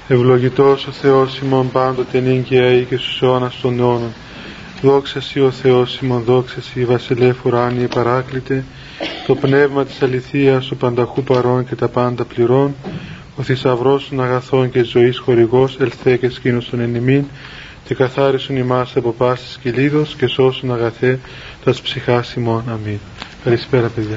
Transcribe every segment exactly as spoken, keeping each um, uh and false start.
Ευλογητός ο Θεός ημών πάντοτε νύγκαια ή και στους αιώνας των αιώνων. Δόξα Σοι ο Θεός ημών, δόξα Σοι βασιλεύ ουράνιε παράκλητε, το πνεύμα της αληθείας ο πανταχού παρών και τα πάντα πληρών, ο θησαυρός των αγαθών και ζωής χορηγός, ελθέ και σκήνωσον εν ημίν, και καθάρισον ημάς από πάσης κυλίδος και σώσον αγαθέ τας ψυχάς ημών. Αμήν. Καλησπέρα παιδιά.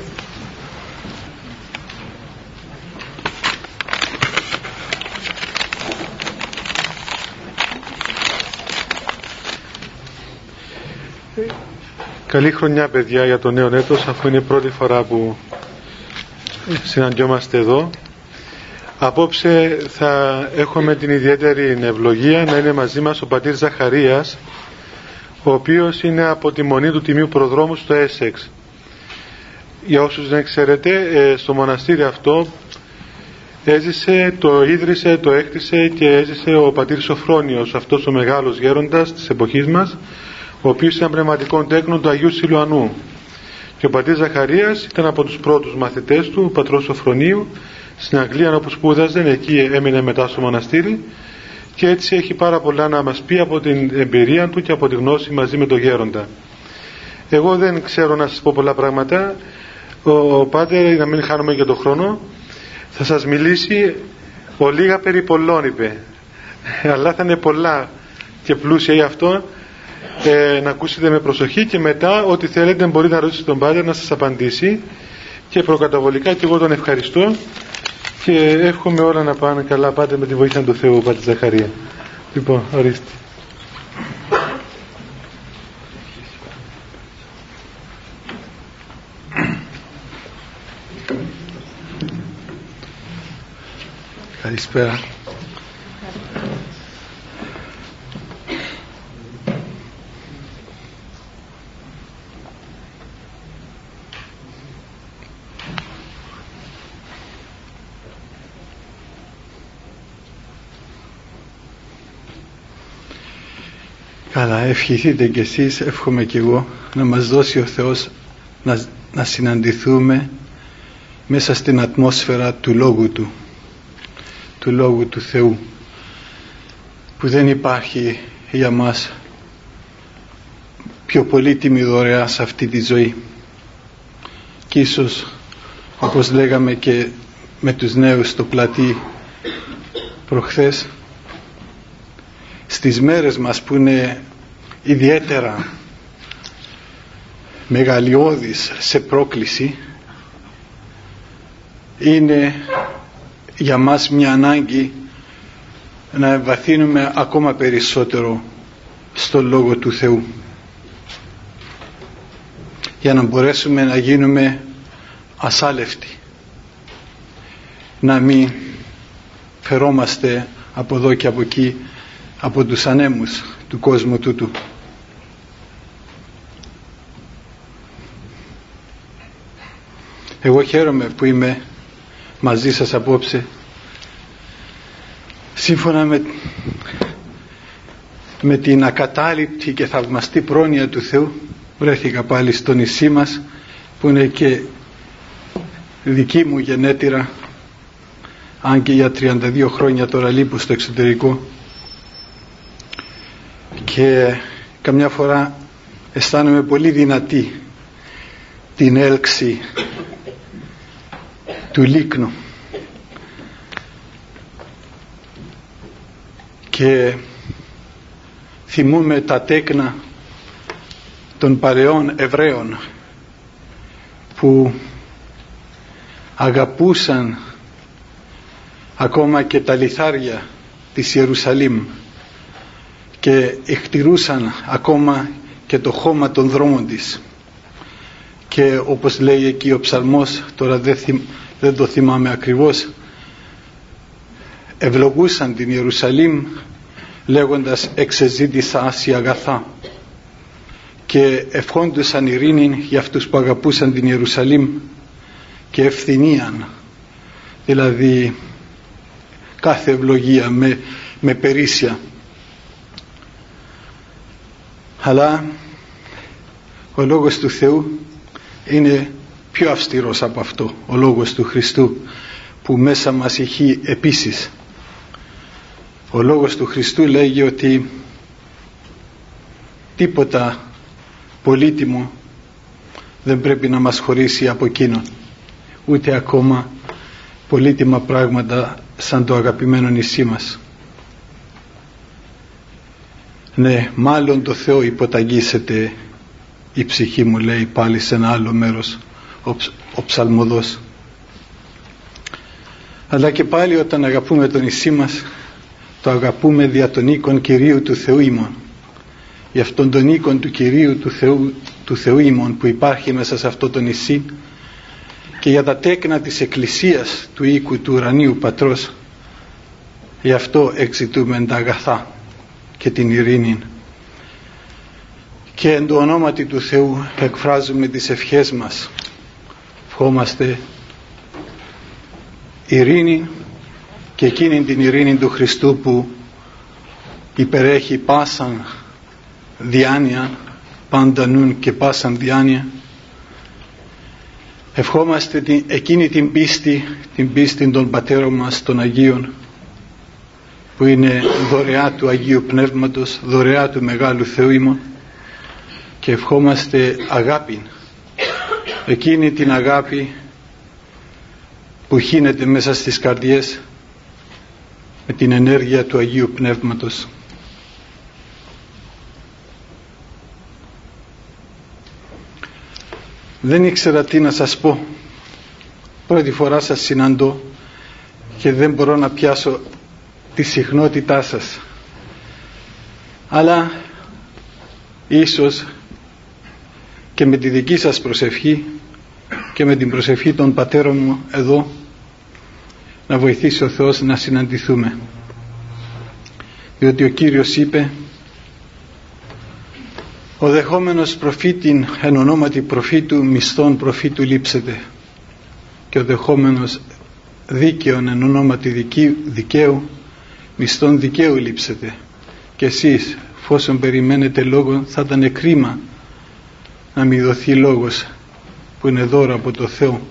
Καλή χρονιά παιδιά για το νέο έτος, αφού είναι η πρώτη φορά που συναντιόμαστε εδώ. Απόψε θα έχουμε την ιδιαίτερη ευλογία να είναι μαζί μας ο πατήρ Ζαχαρίας, ο οποίος είναι από τη Μονή του Τιμίου Προδρόμου στο Έσεξ. Για όσους δεν ξέρετε, στο μοναστήρι αυτό έζησε, το ίδρυσε, το έκτισε και έζησε ο πατήρ Σοφρόνιος, αυτός ο μεγάλος γέροντας της εποχής μας, ο οποίος ήταν πνευματικών τέκνων του Αγίου Σιλουανού. Και ο πατήρ Ζαχαρίας ήταν από τους πρώτους μαθητές του, ο πατρός Σοφρονίου, στην Αγγλία όπου σπούδαζε, εκεί έμεινε μετά στο μοναστήρι, και έτσι έχει πάρα πολλά να μας πει από την εμπειρία του και από τη γνώση μαζί με τον γέροντα. Εγώ δεν ξέρω να σας πω πολλά πράγματα. Ο, ο πάτερ, να μην χάνουμε και τον χρόνο, θα σας μιλήσει ο λίγα περί πολλών, είπε, αλλά θα είναι πολλά και πλούσια γι' αυτό. Ε, να ακούσετε με προσοχή και μετά ό,τι θέλετε μπορείτε να ρωτήσετε τον πάτερ να σας απαντήσει, και προκαταβολικά και εγώ τον ευχαριστώ και εύχομαι όλα να πάνε καλά, πάτε με τη βοήθεια του Θεού, πάτερ Ζαχαρία. Λοιπόν, ορίστε. Καλησπέρα. Καλά, ευχηθείτε κι εσείς, εύχομαι κι εγώ, να μας δώσει ο Θεός να, να συναντηθούμε μέσα στην ατμόσφαιρα του Λόγου Του, του Λόγου του Θεού, που δεν υπάρχει για μας πιο πολύτιμη δωρεά σε αυτή τη ζωή. Και ίσως, όπως λέγαμε και με τους νέους στο πλατή προχθές, στις μέρες μας που είναι ιδιαίτερα μεγαλειώδης σε πρόκληση, είναι για μας μια ανάγκη να εμβαθύνουμε ακόμα περισσότερο στο Λόγο του Θεού, για να μπορέσουμε να γίνουμε ασάλευτοι, να μην φερόμαστε από εδώ και από εκεί από τους ανέμους του κόσμου τούτου. Εγώ χαίρομαι που είμαι μαζί σας απόψε. Σύμφωνα με, με την ακατάληπτη και θαυμαστή πρόνοια του Θεού, βρέθηκα πάλι στο νησί μας, που είναι και δική μου γενέτειρα, αν και για τριάντα δύο χρόνια τώρα λείπω στο εξωτερικό, και καμιά φορά αισθάνομαι πολύ δυνατή την έλξη του λίκνου, και θυμούμε τα τέκνα των παλαιών Εβραίων που αγαπούσαν ακόμα και τα λιθάρια της Ιερουσαλήμ και εκτηρούσαν ακόμα και το χώμα των δρόμων της, και όπως λέει εκεί ο ψαλμός, τώρα δεν, θυμ, δεν το θυμάμαι ακριβώς, ευλογούσαν την Ιερουσαλήμ λέγοντας εξεζήτησα άση αγαθά, και ευχόντουσαν ειρήνη για αυτούς που αγαπούσαν την Ιερουσαλήμ και ευθυνίαν, δηλαδή κάθε ευλογία με, με περίσσια. Αλλά ο Λόγος του Θεού είναι πιο αυστηρός από αυτό, ο Λόγος του Χριστού, που μέσα μας έχει επίσης Ο λόγος του Χριστού λέγει ότι τίποτα πολύτιμο δεν πρέπει να μας χωρίσει από εκείνον, ούτε ακόμα πολύτιμα πράγματα σαν το αγαπημένο νησί μας. Ναι, μάλλον το Θεό υποταγήσεται η ψυχή μου, λέει πάλι σε ένα άλλο μέρος ο, ο ψαλμοδός. Αλλά και πάλι όταν αγαπούμε το νησί μας, το αγαπούμε δια των οίκων Κυρίου του Θεού ημών. Για αυτόν τον οίκον του Κυρίου του Θεού, του Θεού ημών που υπάρχει μέσα σε αυτό το νησί, και για τα τέκνα της Εκκλησίας του οίκου του ουρανίου Πατρός, γι' αυτό εξητούμε τα αγαθά και την ειρήνη, και εν το ονόματι του Θεού εκφράζουμε τις ευχές μας. Ευχόμαστε ειρήνη, και εκείνη την ειρήνη του Χριστού που υπερέχει πάσαν διάνοια, πάντα νουν και πάσαν διάνοια. Ευχόμαστε την, εκείνη την πίστη, την πίστη των πατέρων μας των Αγίων, που είναι δωρεά του Αγίου Πνεύματος, δωρεά του Μεγάλου Θεού ημών, και ευχόμαστε αγάπη, εκείνη την αγάπη που χύνεται μέσα στις καρδιές με την ενέργεια του Αγίου Πνεύματος. Δεν ήξερα τι να σας πω. Πρώτη φορά σας συναντώ και δεν μπορώ να πιάσω τη συχνότητά σας. Αλλά ίσως και με τη δική σας προσευχή και με την προσευχή των πατέρων μου εδώ να βοηθήσει ο Θεός να συναντηθούμε. Διότι ο Κύριος είπε: ο δεχόμενος προφήτην εν ονόματι προφήτου μισθών προφήτου λείψεται, και ο δεχόμενος δίκαιον εν ονόματι δικαίου μισθών δικαίου λείψεται. Και εσείς εφόσον περιμένετε λόγο, θα ήταν κρίμα να μην δοθεί λόγος που είναι δώρο από το Θεό.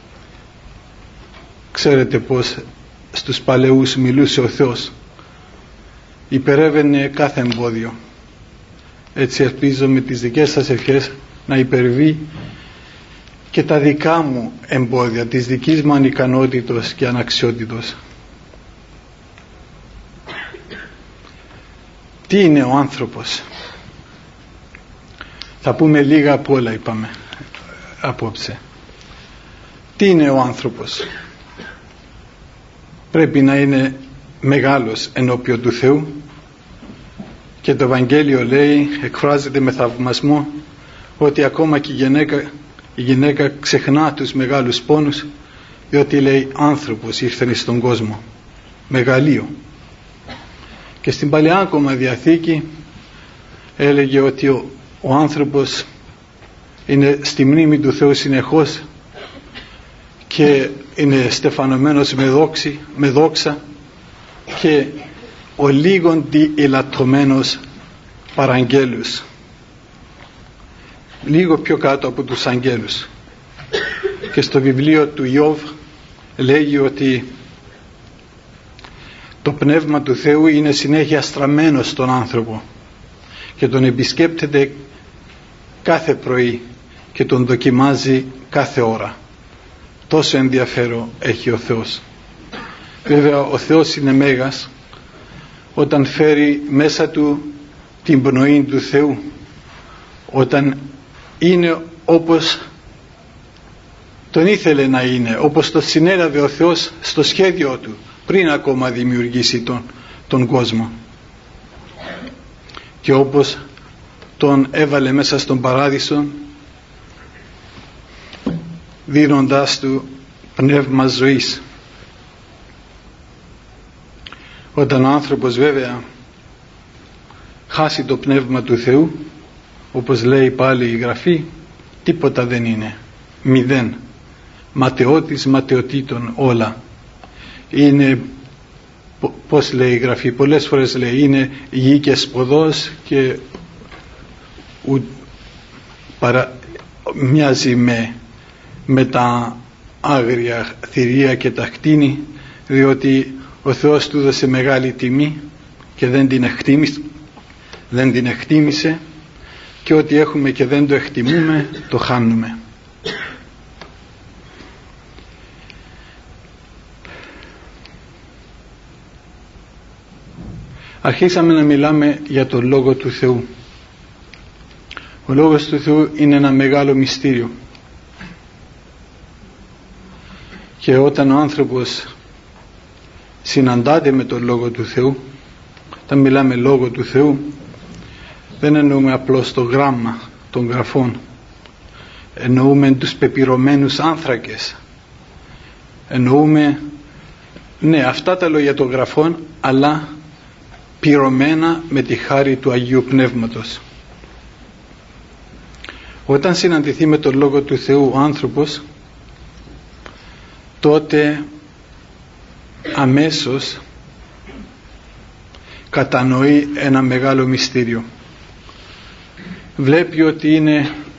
Ξέρετε πως στους παλαιούς μιλούσε ο Θεός, υπερεύαινε κάθε εμπόδιο. Έτσι ελπίζω με τις δικές σας ευχές να υπερβεί και τα δικά μου εμπόδια, της δικής μου ανικανότητος και αναξιότητος. Τι είναι ο άνθρωπος? Θα πούμε λίγα από όλα, είπαμε απόψε. Τι είναι ο άνθρωπος? Πρέπει να είναι μεγάλος ενώπιον του Θεού, και το Ευαγγέλιο λέει, εκφράζεται με θαυμασμό, ότι ακόμα και η γυναίκα, η γυναίκα ξεχνά τους μεγάλους πόνους, διότι λέει άνθρωπος ήρθε στον κόσμο, μεγαλείο. Και στην Παλαιά ακόμα Διαθήκη έλεγε ότι ο, ο άνθρωπος είναι στη μνήμη του Θεού συνεχώς και είναι στεφανωμένος με, δόξη, με δόξα, και ο λίγοντι ελαττωμένος παραγγέλους, λίγο πιο κάτω από τους αγγέλους. Και στο βιβλίο του Ιώβ λέγει ότι το Πνεύμα του Θεού είναι συνέχεια στραμμένο στον άνθρωπο και τον επισκέπτεται κάθε πρωί και τον δοκιμάζει κάθε ώρα. Τόσο ενδιαφέρον έχει ο Θεός. Βέβαια ο Θεός είναι μέγας όταν φέρει μέσα του την πνοή του Θεού, όταν είναι όπως τον ήθελε να είναι, όπως το συνέλαβε ο Θεός στο σχέδιο του πριν ακόμα δημιουργήσει τον, τον κόσμο, και όπως τον έβαλε μέσα στον παράδεισο δίνοντάς του πνεύμα ζωής. Όταν ο άνθρωπος βέβαια χάσει το πνεύμα του Θεού, όπως λέει πάλι η Γραφή, τίποτα δεν είναι, μηδέν, ματαιώτης ματαιωτήτων όλα. Είναι, πώς λέει η Γραφή, πολλές φορές λέει, είναι γη και σποδός και ου, παρα, μοιάζει με, με τα άγρια θηρία και τα κτίνη, διότι ο Θεός του έδωσε μεγάλη τιμή και δεν την εκτίμησε, δεν την εκτίμησε, και ό,τι έχουμε και δεν το εκτιμούμε το χάνουμε. Αρχίσαμε να μιλάμε για τον Λόγο του Θεού. Ο Λόγος του Θεού είναι ένα μεγάλο μυστήριο, και όταν ο άνθρωπος συναντάται με τον Λόγο του Θεού, όταν μιλάμε Λόγο του Θεού, δεν εννοούμε απλώς το γράμμα των γραφών, εννοούμε τους πεπειρωμένους άνθρακες, εννοούμε ναι αυτά τα λόγια των γραφών, αλλά πυρωμένα με τη χάρη του Αγίου Πνεύματος. Όταν συναντηθεί με τον Λόγο του Θεού ο άνθρωπος, τότε αμέσως κατανοεί ένα μεγάλο μυστήριο. Βλέπει ότι είναι